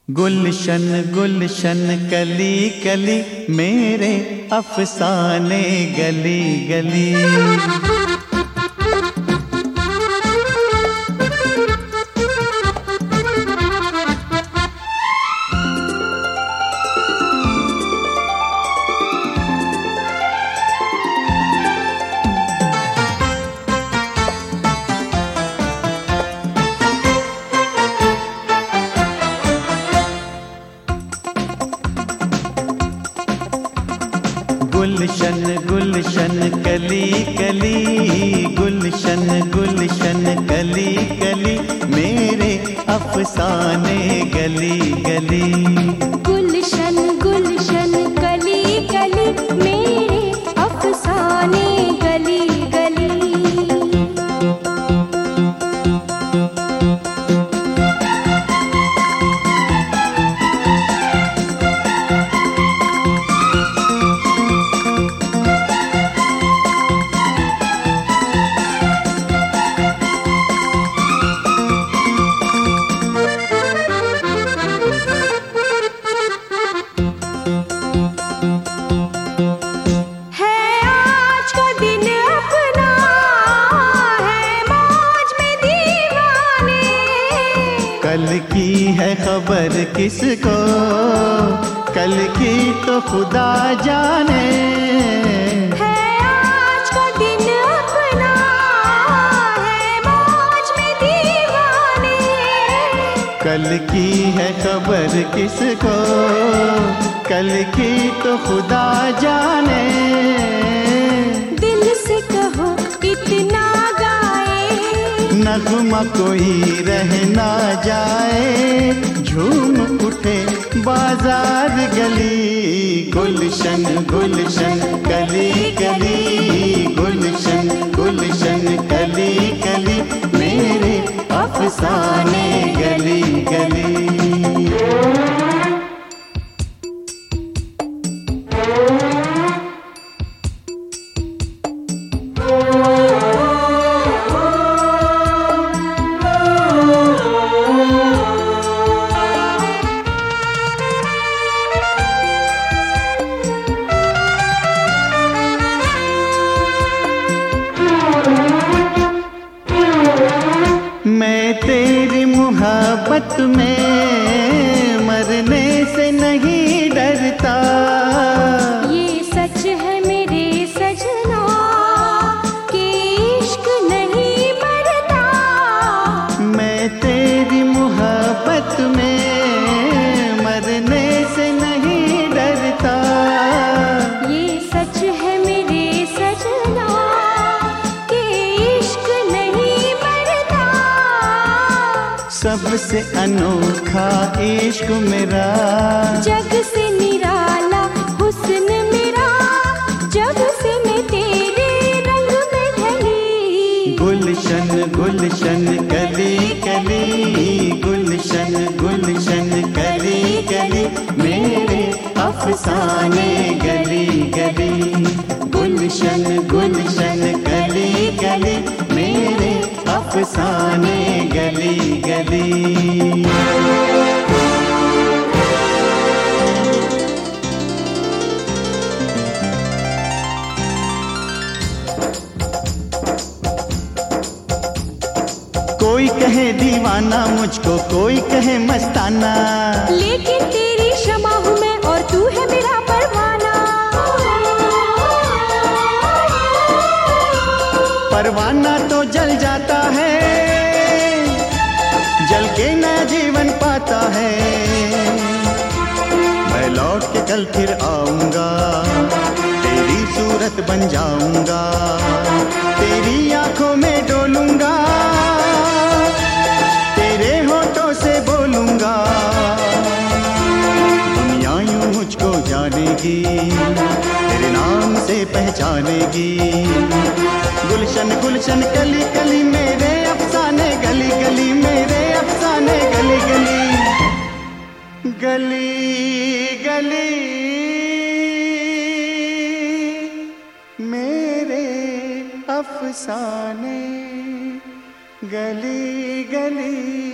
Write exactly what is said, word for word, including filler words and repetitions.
गुलशन गुलशन कली कली मेरे अफसाने गली गली। गुलशन गुलशन कली कली, गुलशन गुलशन कली कली मेरे अफसाने गली गली। गुलशन गुलशन कली कली मेरे अफसाने गली गली। कल की है खबर किसको, कल की तो खुदा जाने। है आज का दिन अपना, है मौज में दीवाने। कल की है खबर किसको, कल की तो खुदा जाने। दिल से कहो इतना नगमा कोई रह ना जाए, झूम उठे बाजार गली। गुलशन गुलशन कली कली, गुलशन गुलशन कली कली मेरे अफसाने गली गली। मैं तेरी मोहब्बत में मरने से नहीं डरता। ये सच है मेरे सजना कि इश्क नहीं मरता। मैं तेरी मोहब्बत में मरने से नहीं डरता। ये सच है मेरे सजना कि इश्क नहीं मरता। सबसे अनोखा इश्क मेरा, जग से निराला हुस्न मेरा, जब से मैं तेरे रंग में ढली। गुलशन गुलशन कली कली, गुलशन गुलशन कली कली मेरे अफसाने गली गली। गुलशन गुलशन कली कली मेरे अफसाने गली गली। कोई कहे दीवाना मुझको, कोई कहे मस्ताना, लेकिन तेरी क्षमा हूँ मैं और तू है मेरा परवाना। परवाना तो जल जाता है, जल के नया जीवन पाता है। मैं लौट के कल फिर आऊंगा, तेरी सूरत बन जाऊंगा, तेरी आंखों में डोलूंगा, तेरे होठों से बोलूंगा। दुनिया यूं मुझको जानेगी, तेरे नाम से पहचानेगी। गुलशन गुलशन कली कली मेरे अफसाने गली गली, मेरे अफसाने गली गली गली गली मेरे अफसाने गली गली।